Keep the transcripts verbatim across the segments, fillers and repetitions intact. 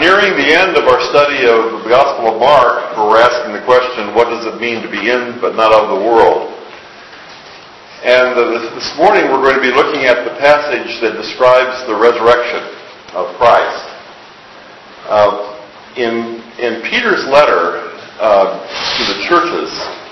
nearing the end of our study of the Gospel of Mark, where we're asking the question, what does it mean to be in but not of the world? And uh, this morning we're going to be looking at the passage that describes the resurrection of Christ. Uh, in, in Peter's letter uh, to the churches,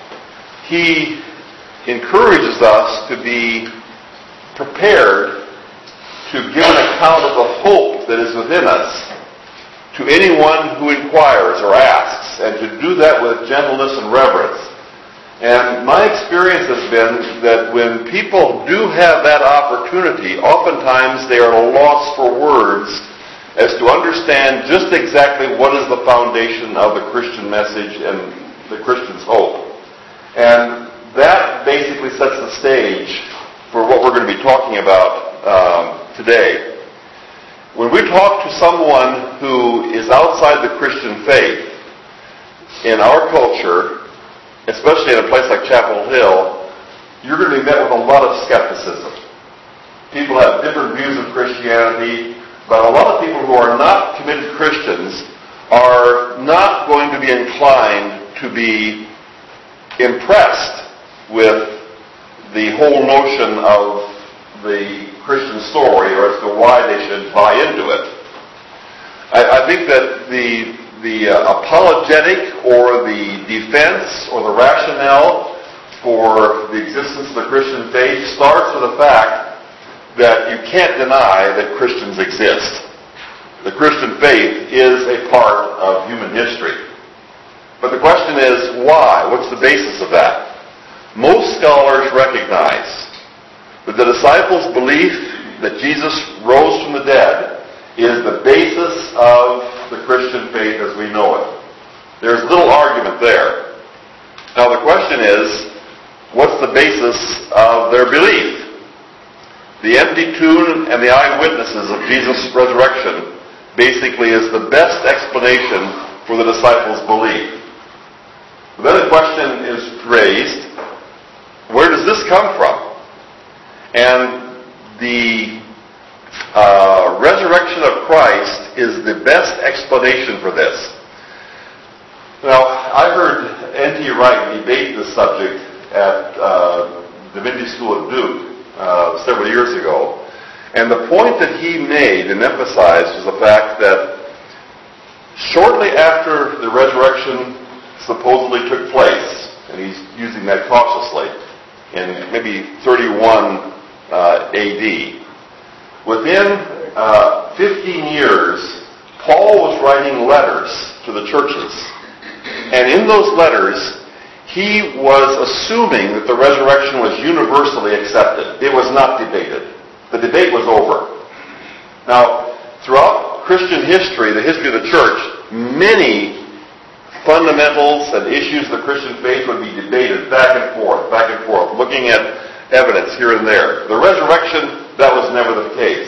he encourages us to be prepared to give an account of the hope that is within us to anyone who inquires or asks, and to do that with gentleness and reverence. And my experience has been that when people do have that opportunity, oftentimes they are at a loss for words as to understand just exactly what is the foundation of the Christian message and the Christian's hope. And that basically sets the stage for what we're going to be talking about um, today. When we talk to someone who is outside the Christian faith, in our culture, especially in a place like Chapel Hill, you're going to be met with a lot of skepticism. People have different views of Christianity, but a lot of people who are not committed Christians are not going to be inclined to be impressed with the whole notion of the Christian story, or as to why they should buy into it. I, I think that the the uh, apologetic or the defense or the rationale for the existence of the Christian faith starts with the fact that you can't deny that Christians exist. The Christian faith is a part of human history. But the question is, why? What's the basis of that? Most scholars recognize that the disciples' belief that Jesus rose from the dead is the basis of the Christian faith as we know it. There's little argument there. Now the question is, what's the basis of their belief? The empty tomb and the eyewitnesses of Jesus' resurrection basically is the best explanation for the disciples' belief. But then the question is raised, where does this come from? And the uh, resurrection of Christ is the best explanation for this. Now, I heard N T Wright debate this subject at uh, Divinity School at Duke uh, several years ago. And the point that he made and emphasized was the fact that shortly after the resurrection supposedly took place, and he's using that cautiously, in maybe thirty-one Uh, A D. Within uh, fifteen years, Paul was writing letters to the churches. And in those letters, he was assuming that the resurrection was universally accepted. It was not debated. The debate was over. Now, throughout Christian history, the history of the church, many fundamentals and issues of the Christian faith would be debated back and forth, back and forth, looking at evidence here and there. The resurrection, that was never the case.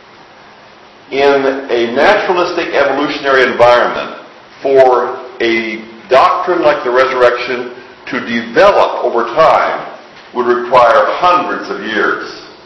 In a naturalistic evolutionary environment, for a doctrine like the resurrection to develop over time would require hundreds of years.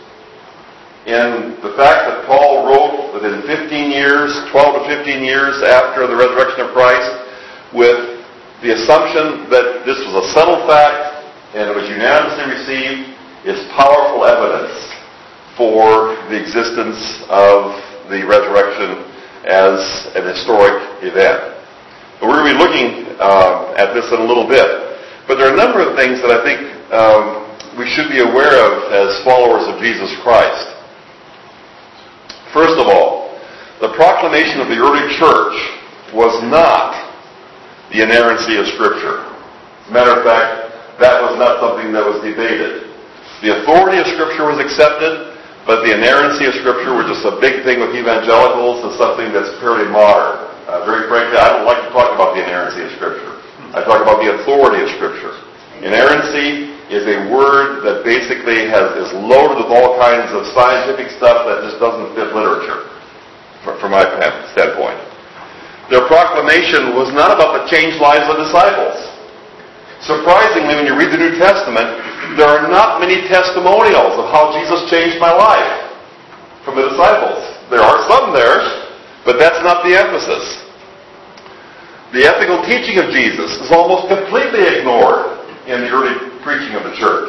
In the fact that Paul wrote within fifteen years, twelve to fifteen years after the resurrection of Christ, with the assumption that this was a settled fact and it was unanimously received, is powerful evidence for the existence of the resurrection as an historic event. But we're going to be looking uh, at this in a little bit. But there are a number of things that I think um, we should be aware of as followers of Jesus Christ. First of all, the proclamation of the early church was not the inerrancy of Scripture. As a matter of fact, that was not something that was debated. The authority of Scripture was accepted, but the inerrancy of Scripture was just a big thing with evangelicals and something that's fairly modern. Uh, very frankly, I don't like to talk about the inerrancy of Scripture. I talk about the authority of Scripture. Inerrancy is a word that basically has, is loaded with all kinds of scientific stuff that just doesn't fit literature, from my standpoint. Their proclamation was not about the changed lives of disciples. Surprisingly, when you read the New Testament, there are not many testimonials of how Jesus changed my life from the disciples. There are some there, But that's not the emphasis. The ethical teaching of Jesus is almost completely ignored in the early preaching of the church.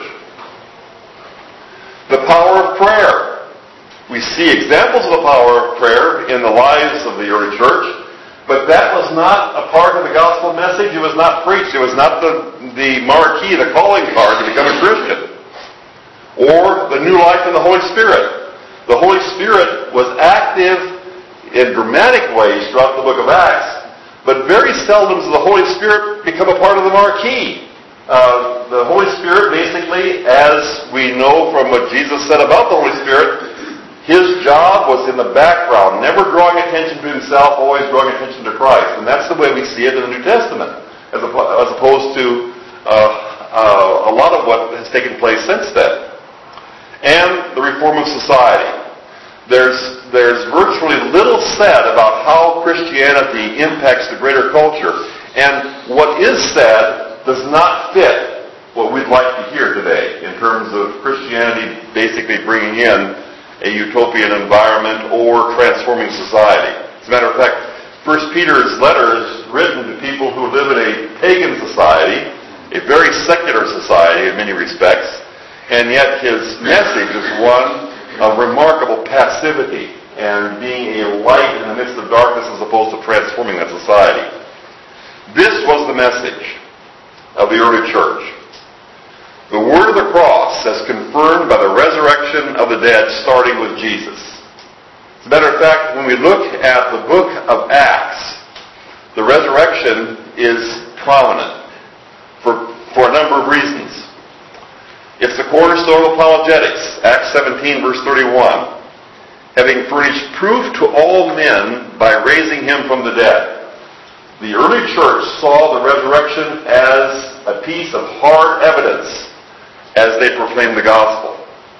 The power of prayer. We see examples of the power of prayer in the lives of the early church, but that was not a part of the gospel message. It was not preached. It was not the, the marquee, the calling card to become a Christian. Or the new life in the Holy Spirit. The Holy Spirit was active in dramatic ways throughout the book of Acts, but very seldom does the Holy Spirit become a part of the marquee. Uh, the Holy Spirit basically, as we know from what Jesus said about the Holy Spirit, his job was in the background, never drawing attention to himself, always drawing attention to Christ. And that's the way we see it in the New Testament, as, as opposed to uh, uh, a lot of what has taken place since then. And the reform of society. There's, there's virtually little said about how Christianity impacts the greater culture. And what is said does not fit what we'd like to hear today in terms of Christianity basically bringing in a utopian environment or transforming society. As a matter of fact, First Peter's letter is written to people who live in a pagan society, a very secular society in many respects, and yet his message is one of remarkable passivity and being a light in the midst of darkness as opposed to transforming that society. This was the message of the early church. The word of the cross as confirmed by the resurrection of the dead starting with Jesus. As a matter of fact, when we look at the book of Acts, the resurrection is prominent for, for a number of reasons. It's the cornerstone of apologetics, Acts seventeen, verse thirty-one. Having furnished proof to all men by raising him from the dead. The early church saw the resurrection as a piece of hard evidence as they proclaimed the gospel.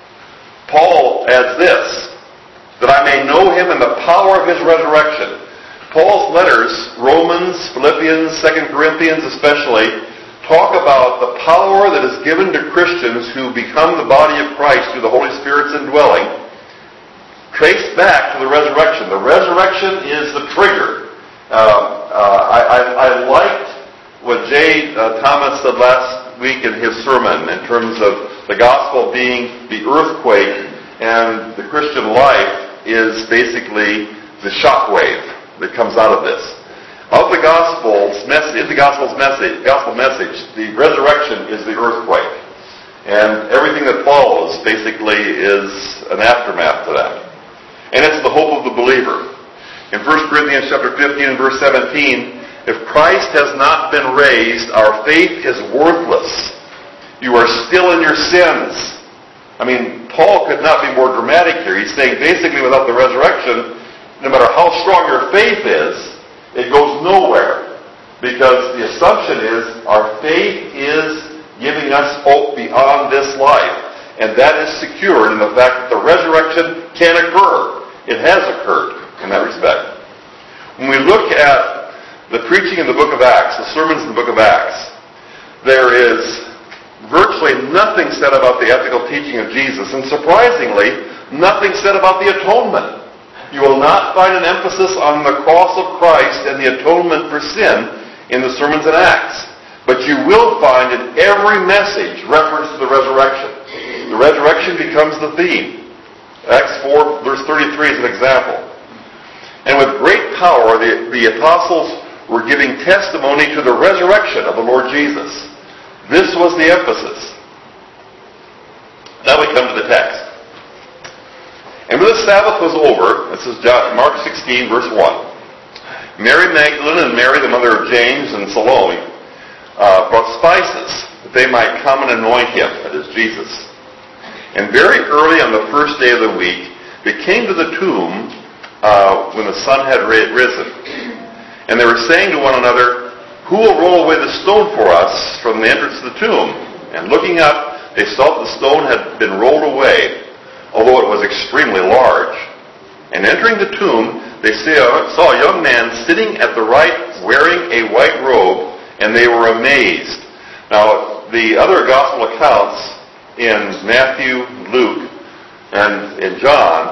Paul adds this, that I may know him in the power of his resurrection. Paul's letters, Romans, Philippians, Second Corinthians especially, talk about the power that is given to Christians who become the body of Christ through the Holy Spirit's indwelling, traced back to the resurrection. The resurrection is the trigger. Uh, uh, I, I, I liked what Jay uh, Thomas said last week in his sermon in terms of the gospel being the earthquake and the Christian life is basically the shockwave that comes out of this. Of the gospel's message, in the gospel's message, gospel message, the resurrection is the earthquake, and everything that follows basically is an aftermath to that. And it's the hope of the believer. In First Corinthians chapter fifteen and verse seventeen, if Christ has not been raised, our faith is worthless. You are still in your sins. I mean, Paul could not be more dramatic here. He's saying basically without the resurrection, no matter how strong your faith is, it goes nowhere. Because the assumption is our faith is giving us hope beyond this life. And that is secured in the fact that the resurrection can occur. It has occurred in that respect. When we look at the preaching in the book of Acts, the sermons in the book of Acts, there is virtually nothing said about the ethical teaching of Jesus, and surprisingly, nothing said about the atonement. You will not find an emphasis on the cross of Christ and the atonement for sin in the sermons in Acts. But you will find in every message reference to the resurrection. The resurrection becomes the theme. Acts four, verse thirty-three is an example. And with great power, the, the apostles were giving testimony to the resurrection of the Lord Jesus. This was the emphasis. Now we come to the text. And when the Sabbath was over, this is Mark sixteen, verse one, Mary Magdalene and Mary, the mother of James and Salome, uh, brought spices that they might come and anoint him, that is Jesus. And very early on the first day of the week, they came to the tomb uh, when the sun had risen. And they were saying to one another, who will roll away the stone for us from the entrance to the tomb? And looking up, they saw that the stone had been rolled away, although it was extremely large. And entering the tomb, they saw a young man sitting at the right, wearing a white robe, and they were amazed. Now, the other gospel accounts in Matthew, Luke, and in John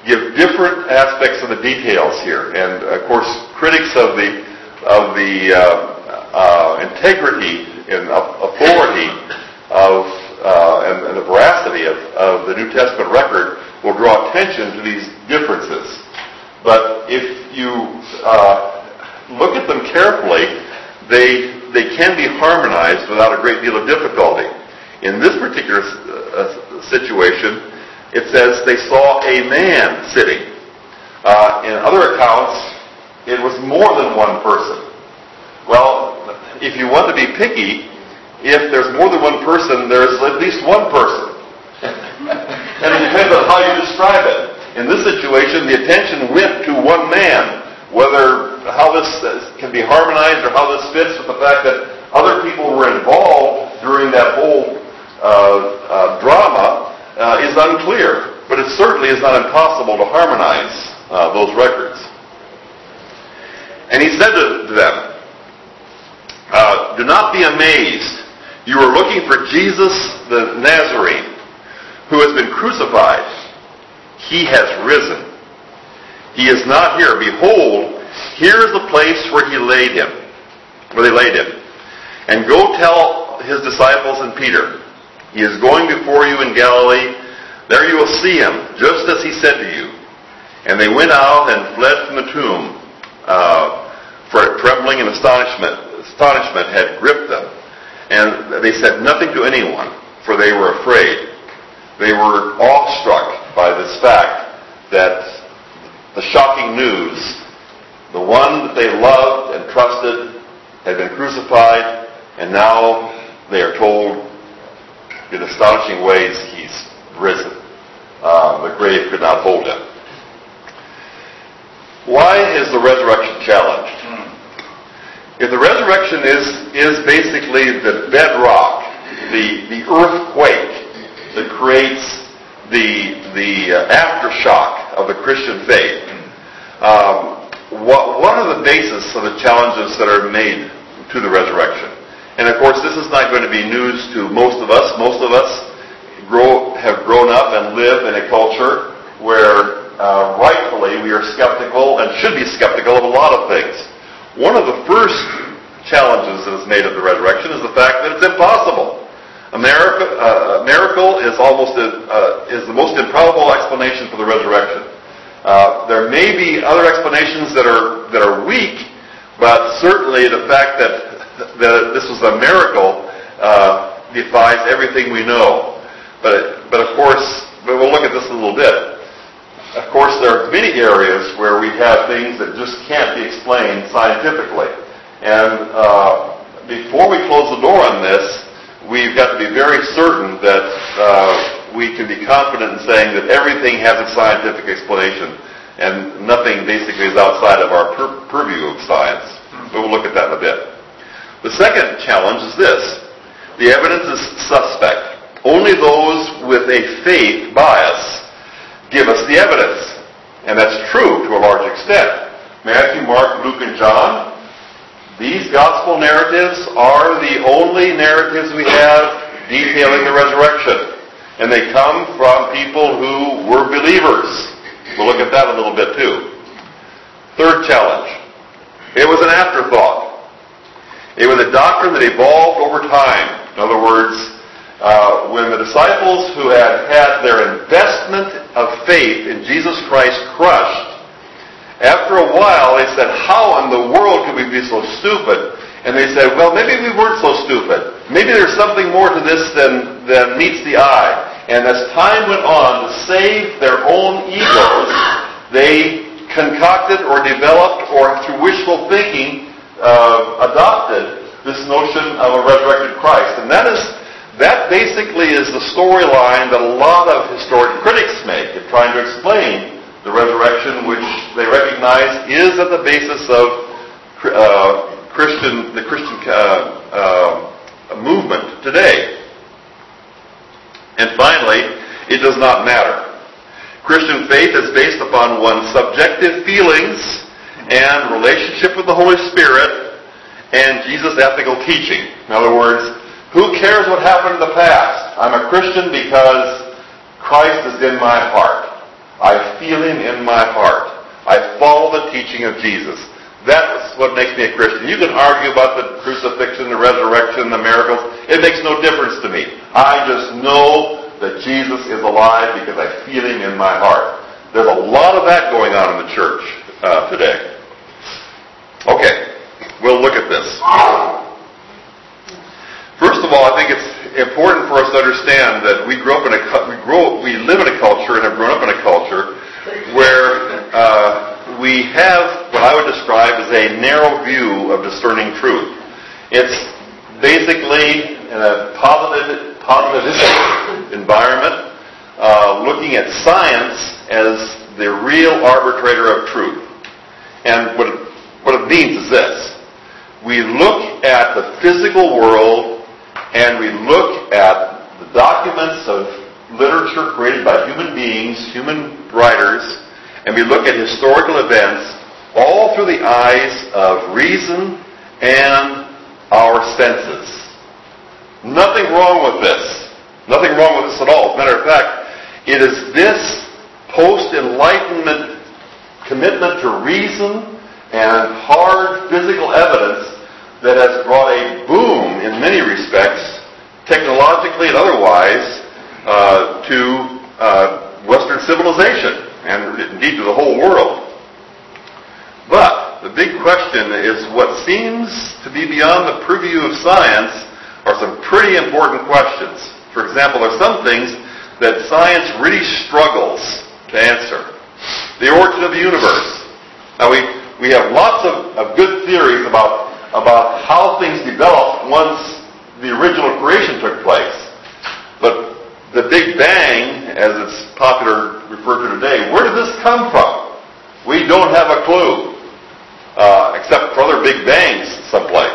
give different aspects of the details here. And of course, critics of the of the uh, uh, integrity and authority of uh, and, and the veracity of, of the New Testament record will draw attention to these differences. But if you uh, look at them carefully, they they can be harmonized without a great deal of difficulty. In this particular uh, situation, it says they saw a man sitting. Uh, in other accounts, it was more than one person. Well, if you want to be picky, if there's more than one person, there's at least one person. And it depends on how you describe it. In this situation, the attention went to one man. Whether how this can be harmonized or how this fits with the fact that other people were involved during that whole uh, uh, drama uh, is unclear. But it certainly is not impossible to harmonize uh, those records. And he said to them, uh, "Do not be amazed. You are looking for Jesus the Nazarene, who has been crucified. He has risen. He is not here. Behold, here is the place where he laid him, where they laid him. And go tell his disciples and Peter, he is going before you in Galilee. There you will see him, just as he said to you." And they went out and fled from the tomb, uh, for trembling and astonishment. Astonishment had gripped them. And they said nothing to anyone, for they were afraid. They were awestruck by this fact that the shocking news, the one that they loved and trusted, had been crucified, and now they are told in astonishing ways he's risen. Um, the grave could not hold him. Why is the resurrection challenged? If the resurrection is, is basically the bedrock, the, the earthquake that creates the, the uh, aftershock of the Christian faith, um, what, what are the basis of the challenges that are made to the resurrection? And of course, this is not going to be news to most of us. Most of us grow, have grown up and live in a culture where uh, rightfully we are skeptical and should be skeptical of a lot of things. One of the first challenges that is made of the resurrection is the fact that it's impossible. A miracle, uh, a miracle is almost a, uh, is the most improbable explanation for the resurrection. Uh, there may be other explanations that are that are weak, but certainly the fact that that this was a miracle uh, defies everything we know. But but of course, but we'll look at this a little bit. Of course, there are many areas where we have things that just can't be explained scientifically. And uh, before we close the door on this, we've got to be very certain that uh, we can be confident in saying that everything has a scientific explanation and nothing basically is outside of our pur- purview of science. But we'll look at that in a bit. The second challenge is this. The evidence is suspect. Only those with a faith bias give us the evidence. And that's true to a large extent. Matthew, Mark, Luke, and John, these gospel narratives are the only narratives we have detailing the resurrection. And they come from people who were believers. We'll look at that a little bit too. Third challenge. It was an afterthought. It was a doctrine that evolved over time. In other words, Uh, when the disciples who had had their investment of faith in Jesus Christ crushed, after a while they said, how in the world could we be so stupid? And they said, well, maybe we weren't so stupid. Maybe there's something more to this than, than meets the eye. And as time went on, to save their own egos, they concocted or developed or through wishful thinking uh, adopted this notion of a resurrected Christ. And that is That basically is the storyline that a lot of historic critics make in trying to explain the resurrection, which they recognize is at the basis of uh, Christian, the Christian uh, uh, movement today. And finally, it does not matter. Christian faith is based upon one's subjective feelings and relationship with the Holy Spirit and Jesus' ethical teaching. In other words, who cares what happened in the past? I'm a Christian because Christ is in my heart. I feel Him in my heart. I follow the teaching of Jesus. That's what makes me a Christian. You can argue about the crucifixion, the resurrection, the miracles. It makes no difference to me. I just know that Jesus is alive because I feel Him in my heart. There's a lot of that going on in the church uh, today. Okay, we'll look at this. First of all, I think it's important for us to understand that we grow up in a we grow we live in a culture and have grown up in a culture where uh, we have what I would describe as a narrow view of discerning truth. It's basically in a positive, positivistic environment, uh, looking at science as the real arbitrator of truth. And what it, what it means is this. We look at the physical world and we look at the documents of literature created by human beings, human writers, and we look at historical events all through the eyes of reason and our senses. Nothing wrong with this. Nothing wrong with this at all. As a matter of fact, it is this post-Enlightenment commitment to reason and hard physical evidence that has brought a boom in many respects, technologically and otherwise, uh, to uh, Western civilization, and indeed to the whole world. But the big question is what seems to be beyond the purview of science are some pretty important questions. For example, there are some things that science really struggles to answer. The origin of the universe. Now we, we have lots of, of good theories about, about how things developed once the original creation took place. But the Big Bang, as it's popular referred to today, where did this come from? We don't have a clue, uh, except for other Big Bangs someplace.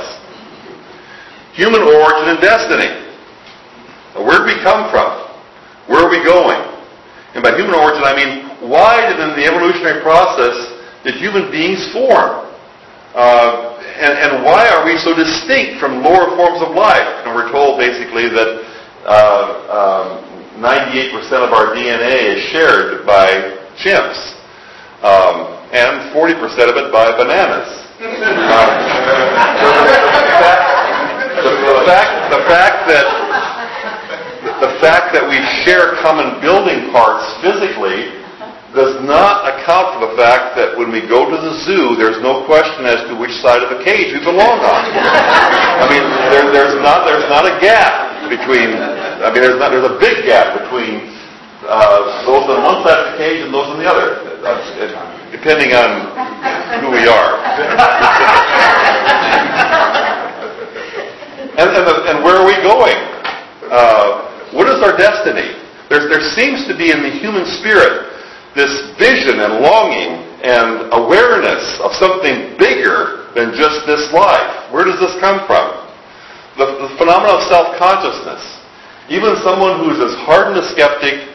Human origin and destiny. Where did we come from? Where are we going? And by human origin, I mean, why did in the evolutionary process did human beings form? Uh, and, and why are we so distinct from lower forms of life? And we're told basically that uh, um, ninety-eight percent of our D N A is shared by chimps, um, and forty percent of it by bananas. Uh, the, the, fact, the fact that the fact that we share common building parts physically does not account for the fact that when we go to the zoo, there's no question as to which side of the cage we belong on. I mean, there, there's not there's not a gap between. I mean, there's not there's a big gap between uh, those on one side of the cage and those on the other, uh, depending on who we are. and and, the, and where are we going? Uh, what is our destiny? There there seems to be in the human spirit this vision and longing and awareness of something bigger than just this life. Where does this come from? The, the phenomenon of self-consciousness. Even someone who's as hardened a skeptic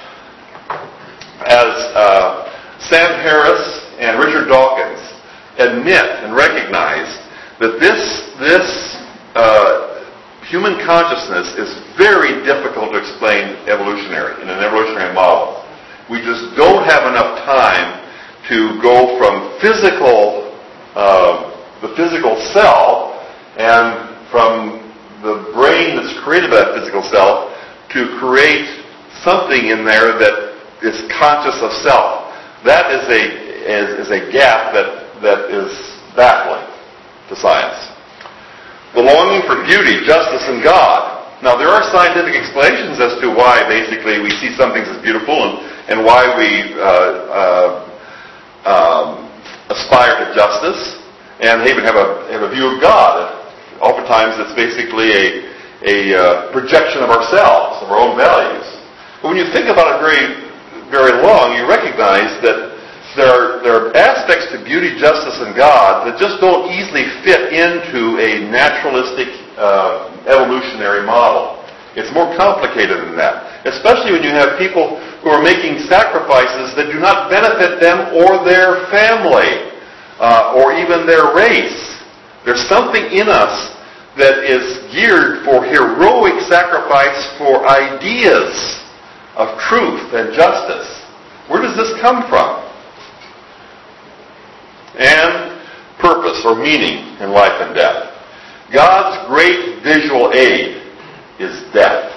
as uh, Sam Harris and Richard Dawkins admit and recognize that this, this uh, human consciousness is very difficult to explain evolutionary, in an evolutionary model. We just don't have enough time to go from physical, uh, the physical cell, and from the brain that's created by that physical cell to create something in there that is conscious of self. That is a is, is a gap that that is baffling to science. The longing for beauty, justice, and God. Now, there are scientific explanations as to why, basically, we see some things as beautiful and, and why we uh, uh, um, aspire to justice and even have a have a view of God. Oftentimes, it's basically a, a uh, projection of ourselves, of our own values. But when you think about it very, very long, you recognize that there are, there are aspects to beauty, justice, and God that just don't easily fit into a naturalistic uh, evolutionary model. It's more complicated than that, especially when you have people who are making sacrifices that do not benefit them or their family uh, or even their race. There's something in us that is geared for heroic sacrifice for ideas of truth and justice. Where does this come from? And purpose or meaning in life and death. God's great visual aid is death.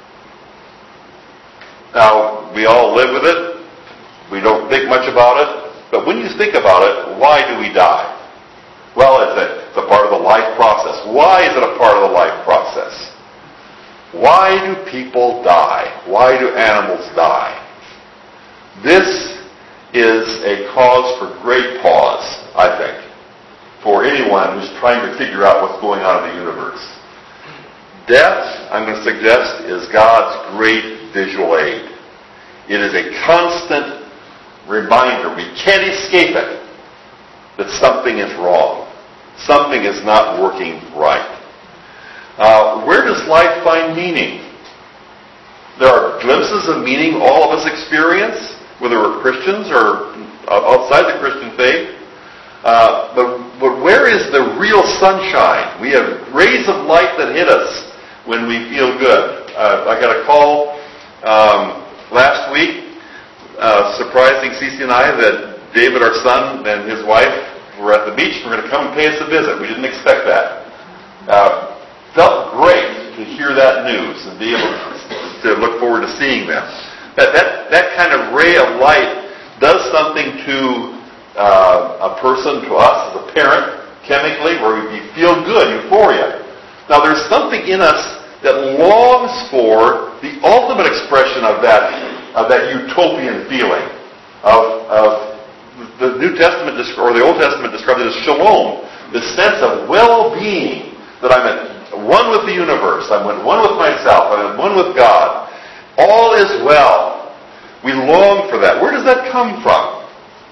Now, we all live with it. We don't think much about it. But when you think about it, why do we die? Well, it's a, it's a part of the life process. Why is it a part of the life process? Why do people die? Why do animals die? This is a cause for great pause, I think, for anyone who's trying to figure out what's going on in the universe. Death, I'm going to suggest, is God's great visual aid. It is a constant reminder, we can't escape it, that something is wrong. Something is not working right. Uh, where does life find meaning? There are glimpses of meaning all of us experience, whether we're Christians or outside the Christian faith. Uh, but, but where is the real sunshine? We have rays of light that hit us when we feel good. Uh, I got a call um, last week uh, surprising Cece and I that David, our son, and his wife were at the beach and were going to come and pay us a visit. We didn't expect that. Uh, felt great to hear that news and be able to look forward to seeing them. That that, that kind of ray of light does something to uh, a person, to us as a parent, chemically, where we feel good, euphoria. Now there's something in us that longs for the ultimate expression of that of that utopian feeling of, of the New Testament or the Old Testament describes it as shalom, the sense of well-being, that I'm at one with the universe, I'm at one with myself, I'm at one with God. All is well. We long for that. Where does that come from?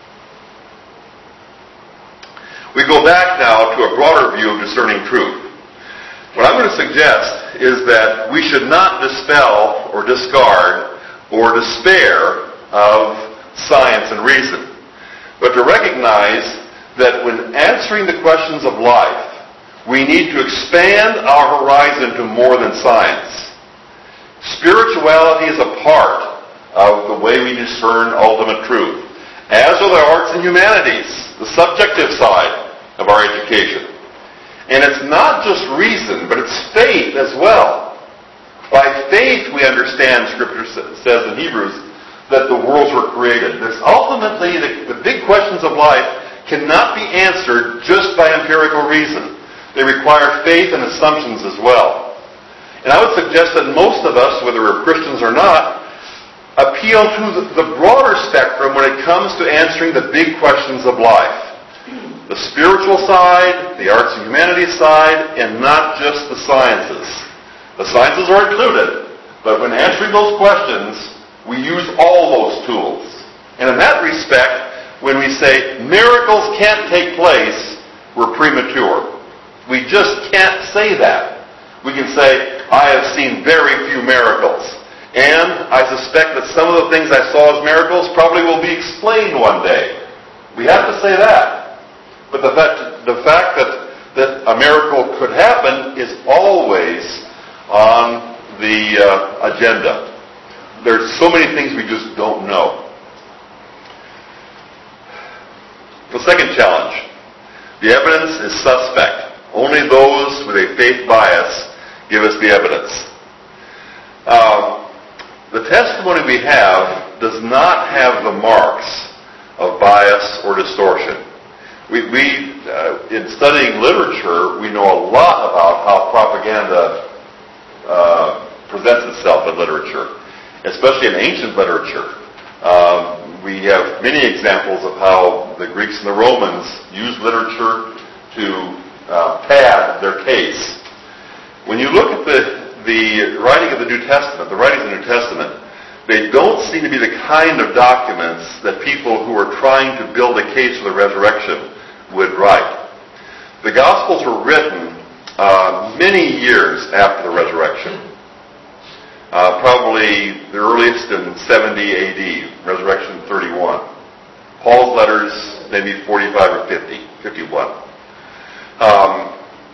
We go back now to a broader view of discerning truth. What I'm going to suggest is that we should not dispel or discard or despair of science and reason, but to recognize that when answering the questions of life, we need to expand our horizon to more than science. Spirituality is a part of the way we discern ultimate truth, as are the arts and humanities, the subjective side of our education. And it's not just reason, but it's faith as well. By faith we understand, Scripture says in Hebrews, that the worlds were created. There's ultimately, the, the big questions of life cannot be answered just by empirical reason. They require faith and assumptions as well. And I would suggest that most of us, whether we're Christians or not, appeal to the, the broader spectrum when it comes to answering the big questions of life. The spiritual side, the arts and humanities side, and not just the sciences. The sciences are included, but when answering those questions, we use all those tools. And in that respect, when we say miracles can't take place, we're premature. We just can't say that. We can say, I have seen very few miracles. And I suspect that some of the things I saw as miracles probably will be explained one day. We have to say that. But the fact, the fact that, that a miracle could happen is always on the uh, agenda. There's so many things we just don't know. The second challenge. The evidence is suspect. Only those with a faith bias give us the evidence. Uh, the testimony we have does not have the marks of bias or distortion. We, we uh, in studying literature, we know a lot about how propaganda uh, presents itself in literature, especially in ancient literature. Um, we have many examples of how the Greeks and the Romans used literature to uh, pad their case. When you look at the, the writing of the New Testament, the writings of the New Testament, they don't seem to be the kind of documents that people who are trying to build a case for the resurrection would write. The Gospels were written uh, many years after the resurrection. Uh, probably the earliest in seventy A D, resurrection thirty-one. Paul's letters, maybe forty-five or fifty, fifty-one. Um,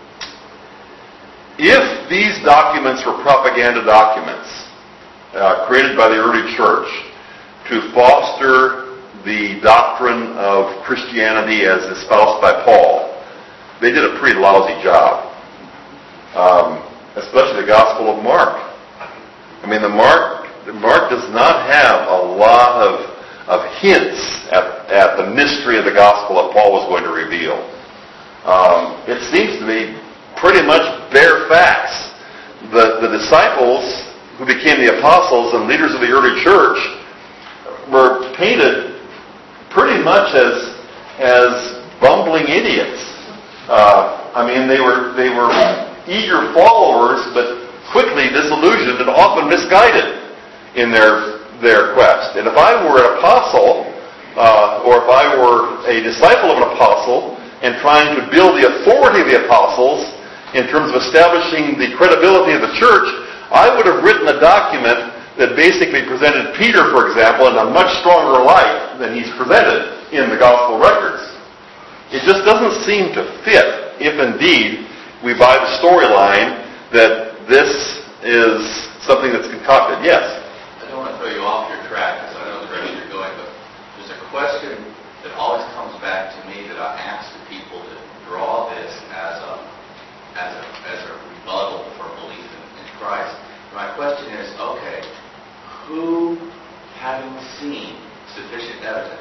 if these documents were propaganda documents uh, created by the early church to foster the doctrine of Christianity as espoused by Paul, they did a pretty lousy job. Um, especially the Gospel of Mark. I mean, the Mark, Mark does not have a lot of, of hints at, at the mystery of the Gospel that Paul was going to reveal. Um, it seems to be pretty much bare facts. The, the disciples who became the apostles and leaders of the early church were painted pretty much as, as bumbling idiots. Uh, I mean, they were they were eager followers, but quickly disillusioned and often misguided in their their quest. And if I were an apostle, uh, or if I were a disciple of an apostle, and trying to build the authority of the apostles in terms of establishing the credibility of the church, I would have written a document that basically presented Peter, for example, in a much stronger light than he's presented in the gospel records. It just doesn't seem to fit, if indeed we buy the storyline that this is something that's concocted. Yes? I don't want to throw you off your track because I know the direction you're going, but there's a question that always comes back to me that I ask the people to draw this as a as a, as a rebuttal for belief in, in Christ. My question is, okay, who, having seen sufficient evidence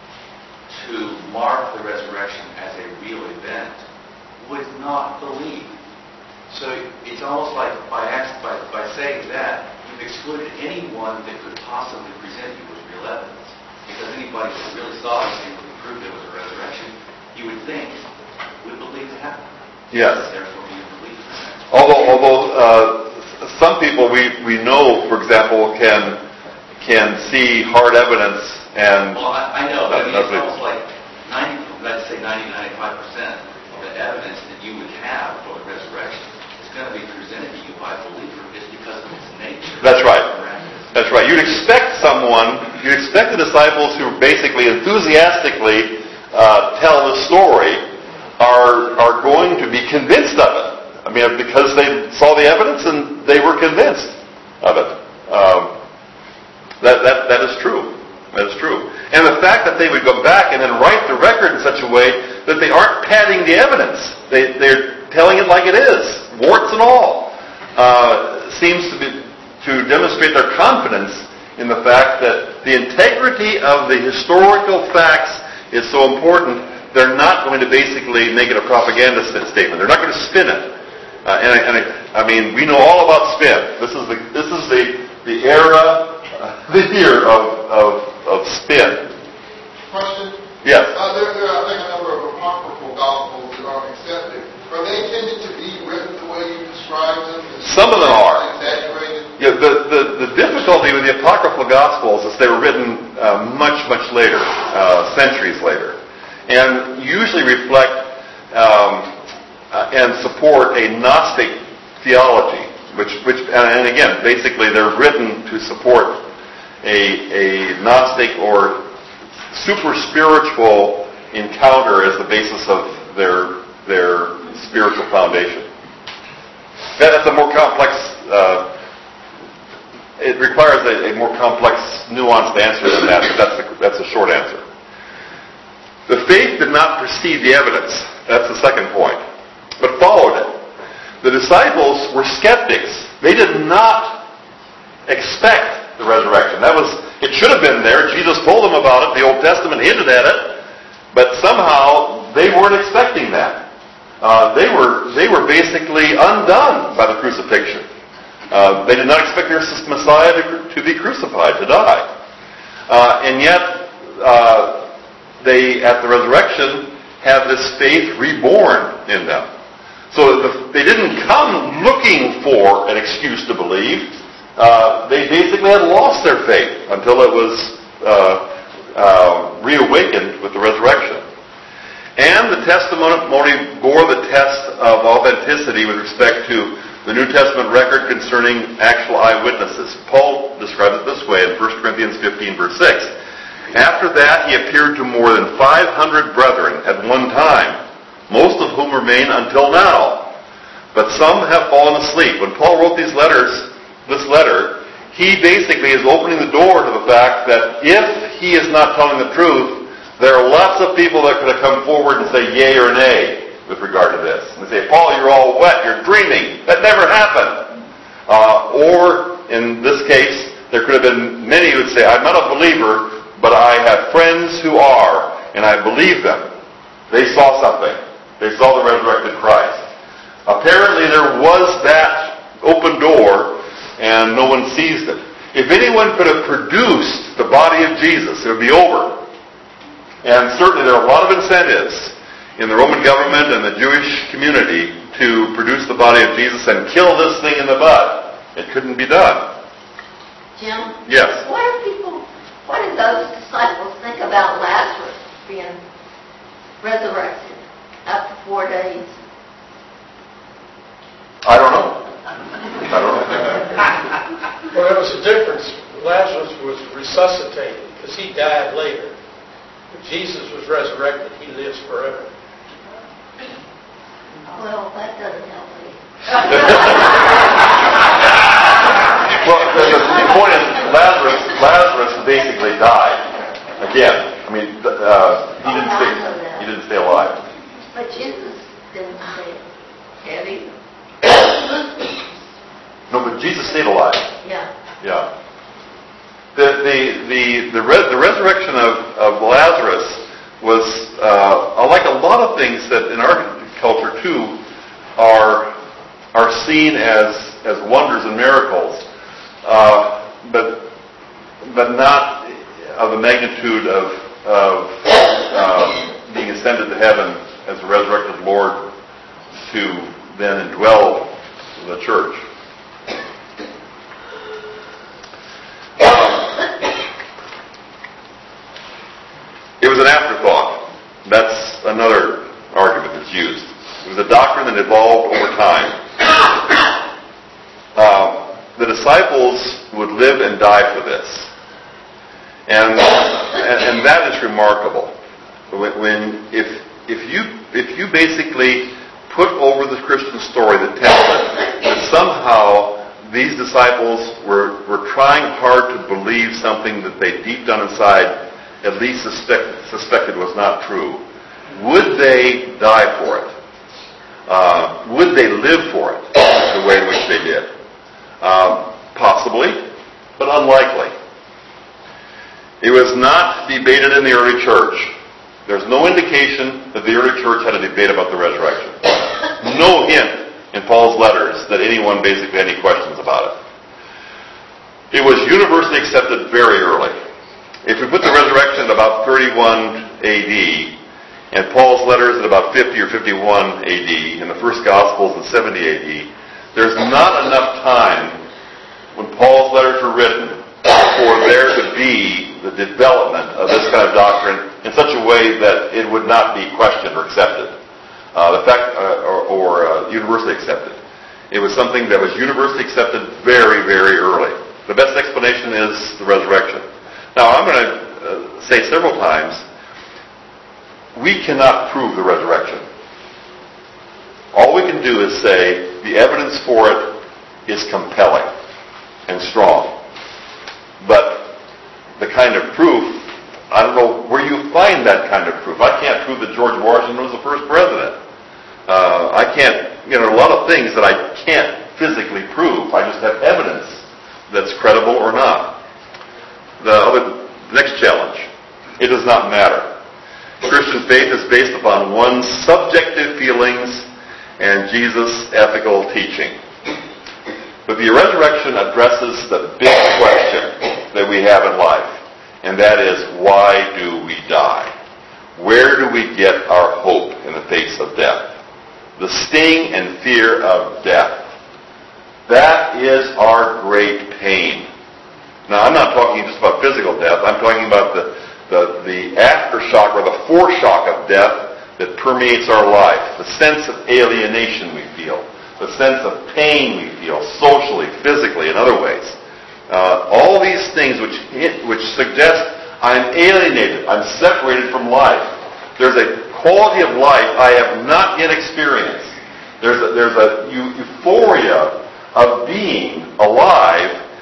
to mark the resurrection as a real event, would not believe? So it's almost like by, by, by saying that, you've excluded anyone that could possibly present you with real evidence. Because anybody that really saw this thing would prove there was a resurrection, you would think, would believe it happened. Yes. Therefore, you believe it. Although, although uh, some people we, we know, for example, can can see hard evidence and... Well, I, I know, but I mean, it's almost like ninety, let's say ninety, ninety-five percent of the evidence that you would have for the resurrection is going to be presented to you by a believer just because of its nature. That's right. That's right. You'd expect someone, you'd expect the disciples who basically enthusiastically uh, tell the story are are going to be convinced of it. I mean, because they saw the evidence and they were convinced of it. Um, that that that is true. That is true. And the fact that they would go back and then write the record in such a way that they aren't padding the evidence. They, they're telling it like it is, warts and all, uh, seems to be to demonstrate their confidence in the fact that the integrity of the historical facts is so important. They're not going to basically make it a propaganda statement. They're not going to spin it. Uh, and I, and I, I mean, we know all about spin. This is the this is the the era, uh, the year of of, of spin. Question? Yes. Uh, there, there are, I think, a number of apocryphal gospels that are accepted. Are they intended to be written the way you described them? Some of them are. Exaggerated? Yeah. The, the the difficulty with the apocryphal gospels is they were written uh, much much later, uh, centuries later, and usually reflect um, uh, and support a Gnostic theology, which which and again basically they're written to support a a Gnostic or super spiritual encounter as the basis of their their spiritual foundation. That's a more complex. Uh, it requires a, a more complex, nuanced answer than that, but that's a, that's a short answer. The faith did not precede the evidence. That's the second point, but followed it. The disciples were skeptics. They did not expect the resurrection. That was it should have been there. Jesus told them about it. The Old Testament hinted at it, but somehow they weren't expecting that. Uh, they were they were basically undone by the crucifixion. Uh, they did not expect their Messiah to, to be crucified, to die. Uh, and yet, uh, they, at the resurrection, have this faith reborn in them. So the, they didn't come looking for an excuse to believe. Uh, they basically had lost their faith until it was uh, uh, reawakened with the resurrection. And the testimony bore the test of authenticity with respect to the New Testament record concerning actual eyewitnesses. Paul describes it this way in First Corinthians fifteen, verse six. After that, he appeared to more than five hundred brethren at one time, most of whom remain until now. But some have fallen asleep. When Paul wrote these letters, this letter, he basically is opening the door to the fact that if he is not telling the truth, there are lots of people that could have come forward and say yay or nay with regard to this. And they say, Paul, you're all wet, you're dreaming. That never happened. Uh, or, in this case, there could have been many who would say, I'm not a believer, but I have friends who are, and I believe them. They saw something. They saw the resurrected Christ. Apparently there was that open door, and no one seized it. If anyone could have produced the body of Jesus, it would be over. And certainly there are a lot of incentives in the Roman government and the Jewish community to produce the body of Jesus and kill this thing in the bud. It couldn't be done. Jim? Yes. What do people, what did those disciples think about Lazarus being resurrected after four days? I don't know. I don't know. Well, there was a difference. Lazarus was resuscitated because he died later. When Jesus was resurrected, he lives forever. Well, that doesn't help me. Well, the, the point is, Lazarus, Lazarus basically died again. I mean, uh, he didn't stay. He didn't stay alive. But Jesus didn't say it. Had he? No, but Jesus stayed alive. Yeah. Yeah. The the the the, res, the resurrection of, of Lazarus was uh, like a lot of things that in our culture too are are seen as as wonders and miracles, uh, but but not of the magnitude of of uh, being ascended to heaven as a resurrected Lord to then indwell the church. It was an afterthought. That's another argument that's used. It was a doctrine that evolved over time. Um, the disciples would live and die for this. And, and, and that is remarkable. When, when if, if, you, if you basically put over the Christian story the template that somehow these disciples were, were trying hard to believe something that they deep down inside at least suspect, suspected was not true, would they die for it? Uh, would they live for it the way in which they did? Um, possibly, but unlikely. It was not debated in the early church. There's no indication that the early church had a debate about the resurrection. No hint in Paul's letters that anyone basically had any questions about it. It was universally accepted very early. If we put the resurrection at about thirty-one A D, and Paul's letters at about fifty or fifty-one A D, and the first Gospels at seventy A D, there's not enough time when Paul's letters were written for there to be the development of this kind of doctrine in such a way that it would not be questioned or accepted, uh, the fact, uh, or, or uh, universally accepted. It was something that was universally accepted very, very early. The best explanation is the resurrection. Now, I'm going to uh, say several times, we cannot prove the resurrection. All we can do is say the evidence for it is compelling and strong. But the kind of proof, I don't know where you find that kind of proof. I can't prove that George Washington was the first president. Uh, I can't, you know, a lot of things that I can't physically prove. I just have evidence that's credible or not. The other, next challenge, it does not matter. Christian faith is based upon one's subjective feelings and Jesus' ethical teaching. But the resurrection addresses the big question that we have in life, and that is, why do we die? Where do we get our hope in the face of death? The sting and fear of death. That is our great pain. Now, I'm not talking just about physical death. I'm talking about the, the, the aftershock or the foreshock of death that permeates our life. The sense of alienation we feel. The sense of pain we feel socially, physically, in other ways. Uh, all these things which, which suggest I'm alienated. I'm separated from life. There's a quality of life I have not yet experienced. There's a, there's a euphoria of being alive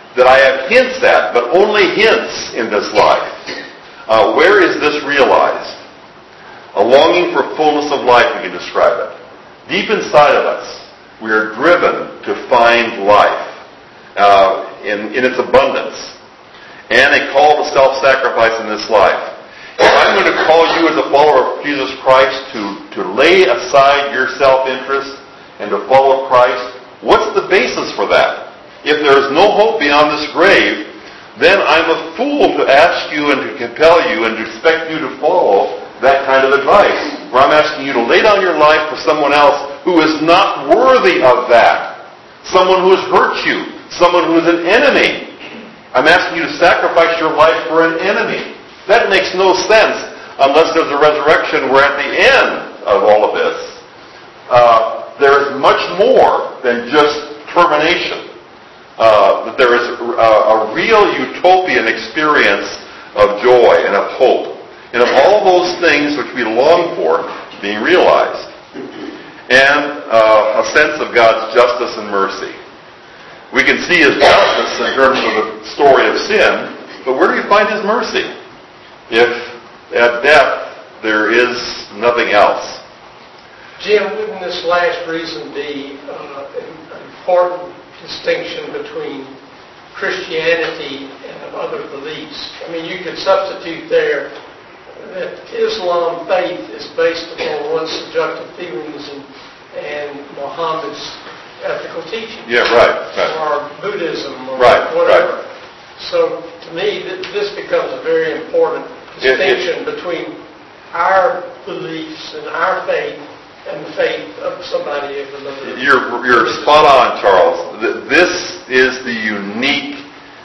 that I have hints at, but only hints in this life. Uh, where is this realized? A longing for fullness of life, we can describe it. Deep inside of us, we are driven to find life uh, in, in its abundance, and a call to self-sacrifice in this life. If I'm going to call you as a follower of Jesus Christ to, to lay aside your self-interest and to follow Christ, what's the basis for that? If there is no hope beyond this grave, then I'm a fool to ask you and to compel you and to expect you to follow that kind of advice, where I'm asking you to lay down your life for someone else who is not worthy of that, someone who has hurt you, someone who is an enemy. I'm asking you to sacrifice your life for an enemy. That makes no sense unless there's a resurrection where at the end of all of this, uh, there is much more than just termination. Uh, that there is a, a real utopian experience of joy and of hope, and of all those things which we long for being realized, and uh, a sense of God's justice and mercy. We can see His justice in terms of the story of sin, but where do you find His mercy? If at death there is nothing else. Jim, wouldn't this last reason be uh, an important distinction between Christianity and other beliefs? I mean, you could substitute there that Islam faith is based upon one's subjective feelings and, and Muhammad's ethical teaching. Yeah, right. right. Or Buddhism or right, whatever. Right. So to me, th- this becomes a very important distinction it, it, between our beliefs and our faith and the faith of somebody of another. You're, you're spot on, Charles. This is the unique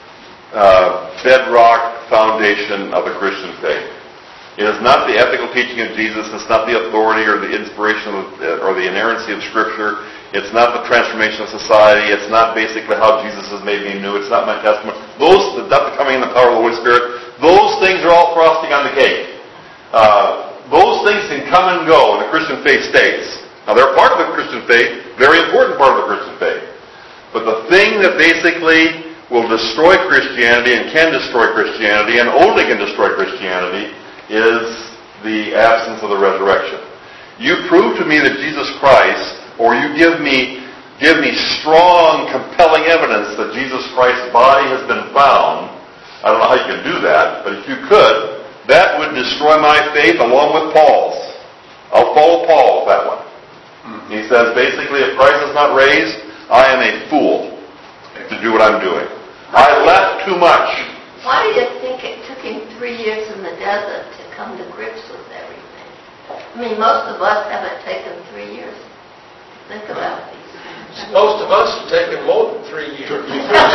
uh, bedrock foundation of the Christian faith. It is not the ethical teaching of Jesus. It's not the authority or the inspiration of, or the inerrancy of Scripture. It's not the transformation of society. It's not basically how Jesus has made me new. It's not my testimony. Those, not the coming in the power of the Holy Spirit, those things are all frosting on the cake. Uh, those things can come and go, and the Christian faith stays. Now, they're part of the Christian faith, very important part of the Christian faith. But the thing that basically will destroy Christianity and can destroy Christianity and only can destroy Christianity is the absence of the resurrection. You prove to me that Jesus Christ, or you give me give me strong, compelling evidence that Jesus Christ's body has been found. I don't know how you can do that, but if you could, that would destroy my faith along with Paul's. I'll follow Paul with that one. He says, basically, if Christ is not raised, I am a fool to do what I'm doing. I left too much. Why do you think it took him three years in the desert to come to grips with everything? I mean, most of us haven't taken three years to think about these things. Most of us have taken more than three years.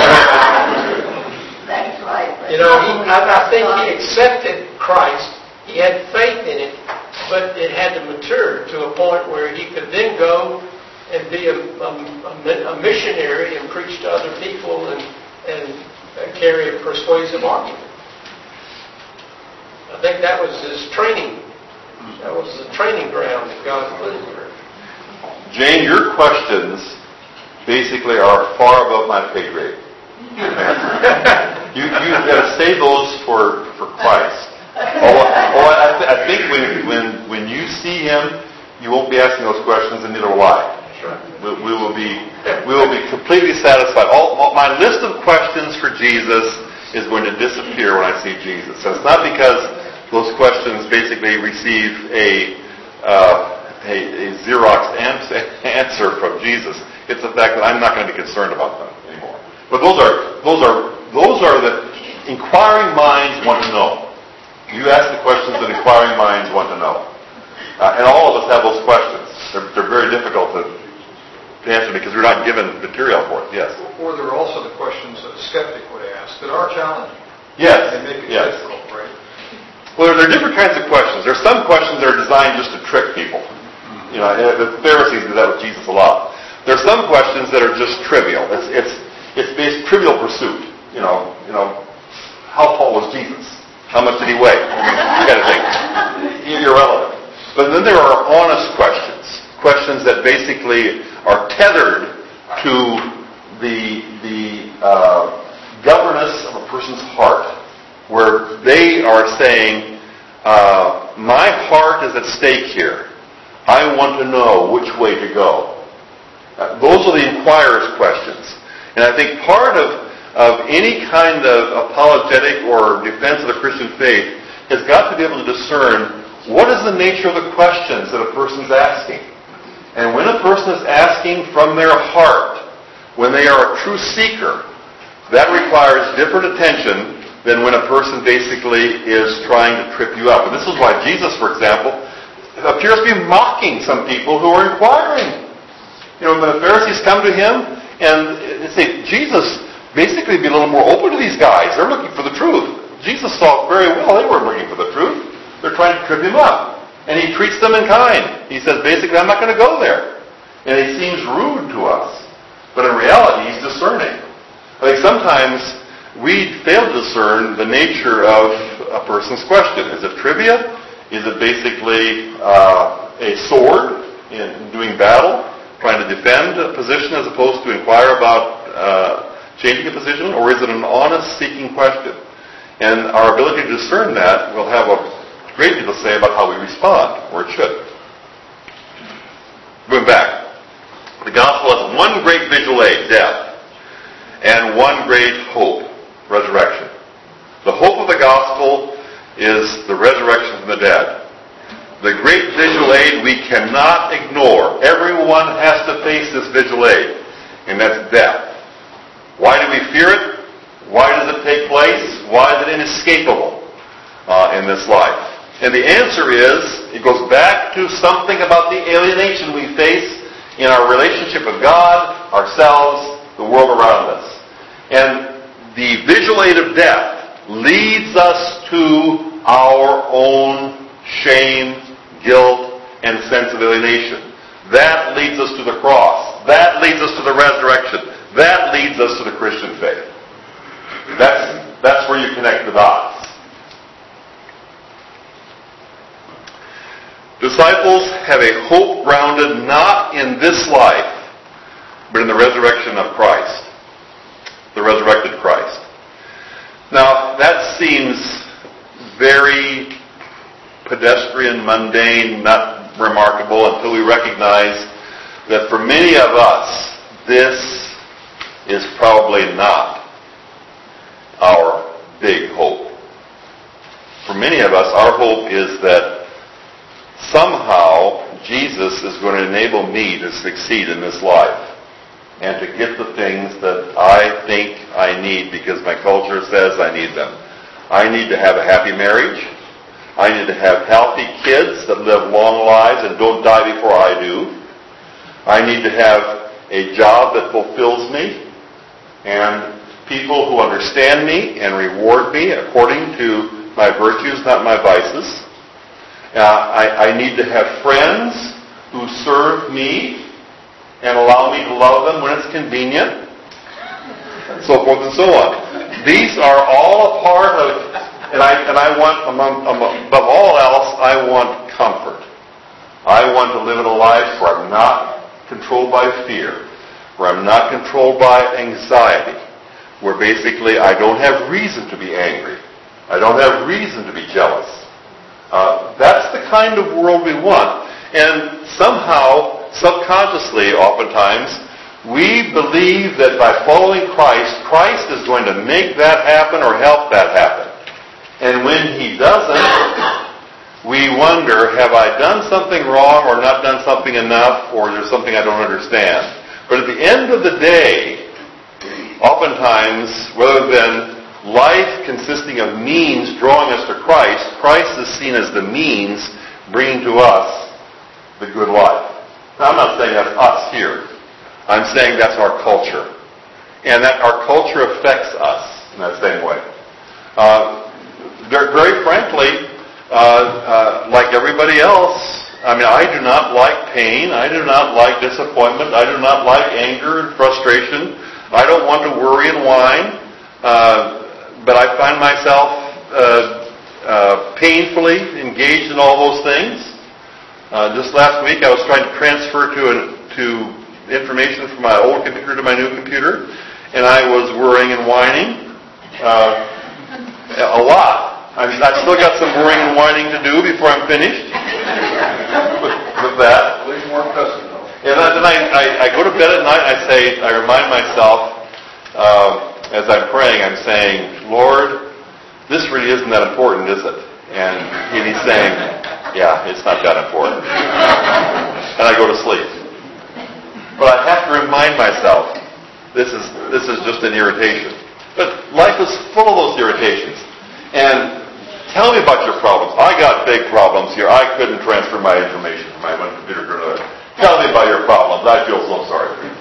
That's right. You know, he, I, I think he accepted Christ. He had faith in it, but it had to mature to a point where he could then go and be a, a, a missionary and preach to other people and, and carry a persuasive argument. I think that was his training. That was the training ground that God put him there. Jane, your questions basically are far above my pay grade. you, you've got to save those for, for Christ. Oh, oh I, th- I think when, when, when you see Him, you won't be asking those questions, and neither will I. We, we will be we will be completely satisfied. All, all my list of questions for Jesus is going to disappear when I see Jesus. So it's not because those questions basically receive a uh, a, a Xerox answer from Jesus. It's the fact that I'm not going to be concerned about them anymore. But those are those are those are the inquiring minds want to know. You ask the questions that inquiring minds want to know, uh, and all of us have those questions. They're, they're very difficult to, to answer because we're not given material for it. Yes. Or there are also the questions that a skeptic would ask that are challenging. Yes. They make it yes. difficult, right? Well, there are different kinds of questions. There's some questions that are designed just to trick people. You know, the Pharisees did that with Jesus a lot. There's some questions that are just trivial. It's it's it's based trivial pursuit. You know, you know, how tall was Jesus? How much did he weigh? That kind of thing. Irrelevant. But then there are honest questions, questions that basically are tethered to the the uh, stubbornness of a person's heart, where they are saying, uh, my heart is at stake here. I want to know which way to go. Uh, those are the inquirer's questions. And I think part of, of any kind of apologetic or defense of the Christian faith has got to be able to discern what is the nature of the questions that a person's asking. And when a person is asking from their heart, when they are a true seeker, that requires different attention than when a person basically is trying to trip you up. And this is why Jesus, for example, appears to be mocking some people who are inquiring. You know, when the Pharisees come to him and they say, Jesus, basically be a little more open to these guys. They're looking for the truth. Jesus saw very well they weren't looking for the truth. They're trying to trip him up. And he treats them in kind. He says, basically, I'm not going to go there. And he seems rude to us. But in reality, he's discerning. I think sometimes we fail to discern the nature of a person's question. Is it trivia? Is it basically uh, a sword in doing battle, trying to defend a position as opposed to inquire about uh, changing a position? Or is it an honest, seeking question? And our ability to discern that will have a great deal to say about how we respond, or it should. Going back, the gospel has one great visual aid, death, and one great hope, resurrection. The hope of the gospel is the resurrection from the dead. The great visual aid we cannot ignore. Everyone has to face this visual aid, and that's death. Why do we fear it? Why does it take place? Why is it inescapable uh, in this life? And the answer is, it goes back to something about the alienation we face in our relationship with God, ourselves, the world around us. And the visual aid of death leads us to our own shame, guilt, and sense of alienation. That leads us to the cross. That leads us to the resurrection. That leads us to the Christian faith. That's, that's where you connect the dots. Disciples have a hope grounded not in this life, but in the resurrection of Christ. The resurrected Christ. Now, that seems very pedestrian, mundane, not remarkable until we recognize that for many of us, this is probably not our big hope. For many of us, our hope is that somehow Jesus is going to enable me to succeed in this life and to get the things that I think I need because my culture says I need them. I need to have a happy marriage. I need to have healthy kids that live long lives and don't die before I do. I need to have a job that fulfills me and people who understand me and reward me according to my virtues, not my vices. Uh, I, I need to have friends who serve me and allow me to love them when it's convenient, and so forth and so on. These are all a part of, and I and I want, among, among, above all else, I want comfort. I want to live in a life where I'm not controlled by fear, where I'm not controlled by anxiety, where basically I don't have reason to be angry. I don't have reason to be jealous. Uh, that's the kind of world we want. And somehow, subconsciously, oftentimes, we believe that by following Christ, Christ is going to make that happen or help that happen. And when He doesn't, we wonder, have I done something wrong or not done something enough, or is there something I don't understand? But at the end of the day, oftentimes, rather than life consisting of means drawing us to Christ, Christ is seen as the means bringing to us the good life. Now, I'm not saying that's us here. I'm saying that's our culture. And that our culture affects us in that same way. Uh, very frankly, uh, uh, like everybody else, I mean, I do not like pain. I do not like disappointment. I do not like anger and frustration. I don't want to worry and whine. Uh, But I find myself uh, uh, painfully engaged in all those things. Uh, just last week, I was trying to transfer to, a, to information from my old computer to my new computer, and I was worrying and whining. Uh, a lot. I've, I've still got some worrying and whining to do before I'm finished with, with that. At least more cussing, though. And then I, I, I go to bed at night and I say, I remind myself, uh, as I'm praying, I'm saying, Lord, this really isn't that important, is it? And, and he's saying, yeah, it's not that important. And I go to sleep. But I have to remind myself, this is this is just an irritation. But life is full of those irritations. And tell me about your problems. I got big problems here. I couldn't transfer my information from my one computer to another. Tell me about your problems. I feel so sorry for you.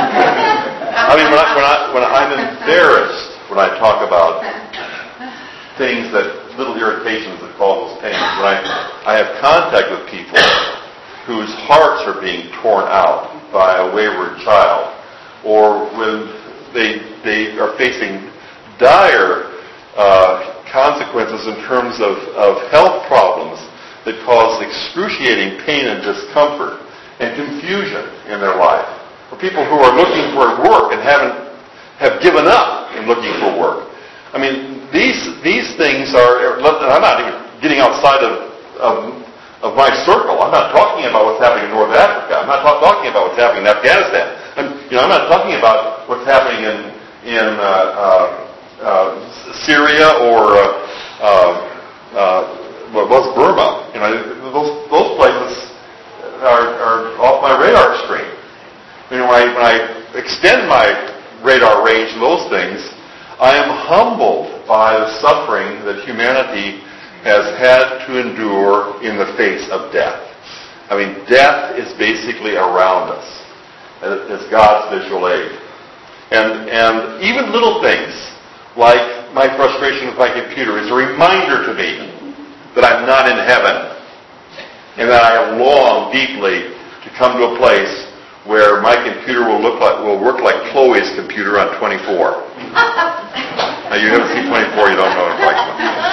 I mean, when, I, when, I, when I'm embarrassed when I talk about things that, little irritations that cause pain, when I, I have contact with people whose hearts are being torn out by a wayward child, or when they they are facing dire uh, consequences in terms of, of health problems that cause excruciating pain and discomfort and confusion in their life, or people who are looking for work and haven't have given up in looking for work. I mean, these these things are. I'm not even getting outside of, of of my circle. I'm not talking about what's happening in North Africa. I'm not talk, talking about what's happening in Afghanistan. I'm, you know, I'm not talking about what's happening in in uh, uh, uh, Syria or uh, uh, uh, what was Burma. You know, those those places are, are off my radar screen. I mean, when I, when I extend my radar range to those things, I am humbled by the suffering that humanity has had to endure in the face of death. I mean, death is basically around us as God's visual aid. And, and even little things like my frustration with my computer is a reminder to me that I'm not in heaven and that I long deeply to come to a place where my computer will look like will work like Chloe's computer on twenty-four. Now, you haven't seen twenty-four, you don't know what it's like.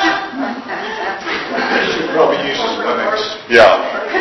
She probably uses Linux. Yeah.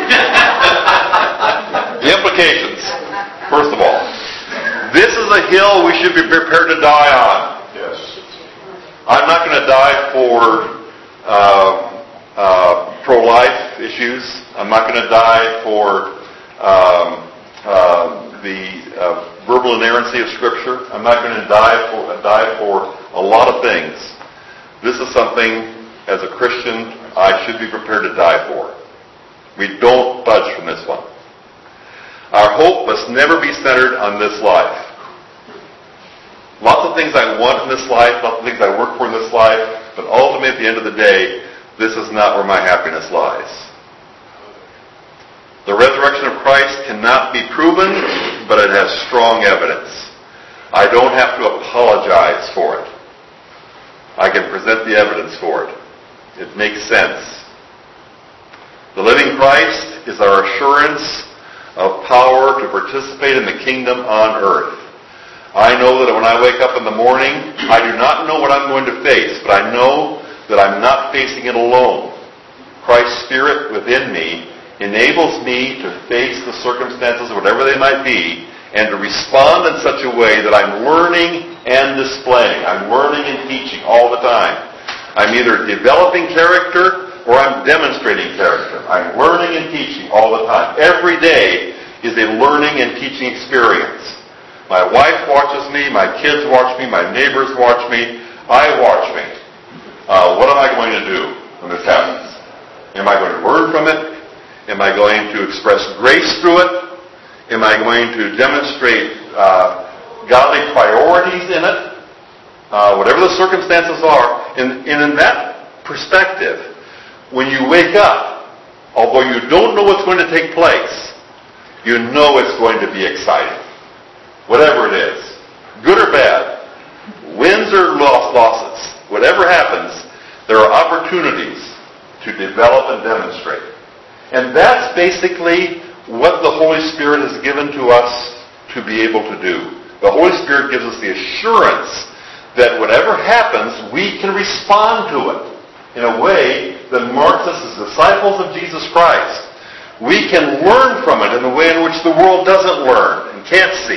The implications. First of all, this is a hill we should be prepared to die on. Yes. I'm not going to die for uh, uh, pro-life issues. I'm not going to die for um, uh, the uh, verbal inerrancy of Scripture. I'm not going to die for die for a lot of things. This is something, as a Christian, I should be prepared to die for. We don't budge from this one. Our hope must never be centered on this life. Lots of things I want in this life, lots of things I work for in this life, but ultimately at the end of the day, this is not where my happiness lies. The resurrection of Christ cannot be proven, but it has strong evidence. I don't have to apologize for it. I can present the evidence for it. It makes sense. The living Christ is our assurance of power to participate in the kingdom on earth. I know that when I wake up in the morning, I do not know what I'm going to face, but I know that I'm not facing it alone. Christ's Spirit within me enables me to face the circumstances, whatever they might be, and to respond in such a way that I'm learning and displaying. I'm learning and teaching all the time. I'm either developing character or I'm demonstrating character. I'm learning and teaching all the time. Every day is a learning and teaching experience. My wife watches me, my kids watch me, my neighbors watch me, I watch me. Uh, what am I going to do when this happens? Am I going to learn from it? Am I going to express grace through it? Am I going to demonstrate uh, godly priorities in it? Uh, whatever the circumstances are. And, and in that perspective, when you wake up, although you don't know what's going to take place, you know it's going to be exciting. Whatever it is. Good or bad. Wins or loss, losses. Whatever happens, there are opportunities to develop and demonstrate. And that's basically what the Holy Spirit has given to us to be able to do. The Holy Spirit gives us the assurance that whatever happens, we can respond to it in a way that marks us as disciples of Jesus Christ. We can learn from it in a way in which the world doesn't learn and can't see.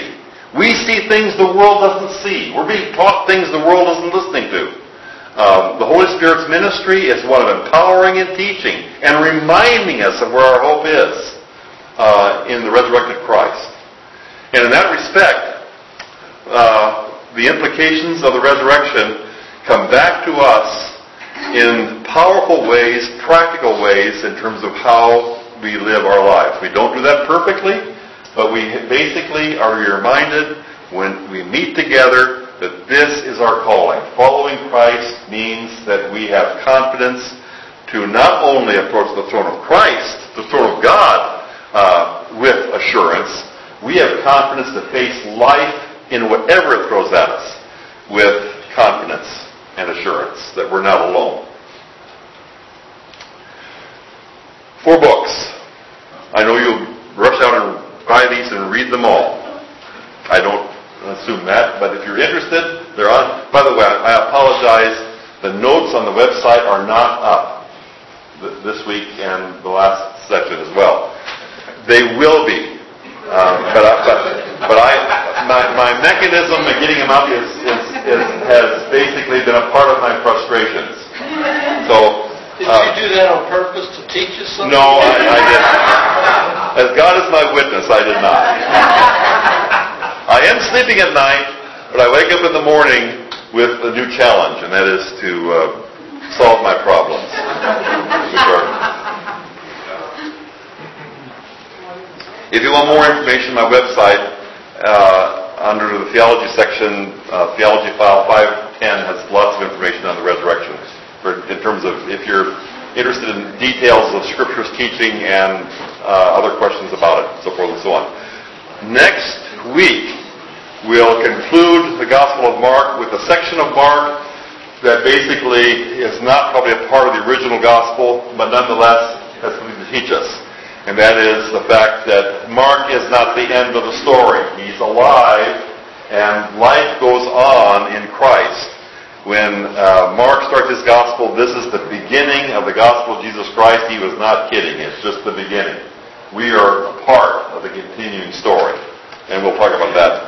We see things the world doesn't see. We're being taught things the world isn't listening to. Um, the Holy Spirit's ministry is one of empowering and teaching and reminding us of where our hope is uh, in the resurrected Christ. And in that respect, uh, the implications of the resurrection come back to us in powerful ways, practical ways, in terms of how we live our lives. We don't do that perfectly, but we basically are reminded when we meet together that this is our calling. Following Christ means that we have confidence to not only approach the throne of Christ, the throne of God, uh, with assurance, we have confidence to face life in whatever it throws at us with confidence and assurance that we're not alone. Four books. I know you'll rush out and buy these and read them all. I don't assume that, but if you're interested, they're on. By the way, I apologize. The notes on the website are not up th- this week and the last section as well. They will be. Um, but, I, but, but I, my, my mechanism of getting them up is, is, is, has basically been a part of my frustrations. So, Did uh, you do that on purpose to teach us something? no, I, I didn't. As God is my witness, I did not. I am sleeping at night, but I wake up in the morning with a new challenge, and that is to uh, solve my problems. Which are, if you want more information, my website, uh, under the theology section, uh, theology file five ten has lots of information on the resurrection. For, in terms of if you're interested in details of Scripture's teaching and uh, other questions about it, so forth and so on. Next week, we'll conclude the Gospel of Mark with a section of Mark that basically is not probably a part of the original Gospel, but nonetheless has something to teach us. And that is the fact that Mark is not the end of the story. He's alive, and life goes on in Christ. When uh, Mark starts his gospel, this is the beginning of the gospel of Jesus Christ. He was not kidding. It's just the beginning. We are a part of the continuing story. And we'll talk about that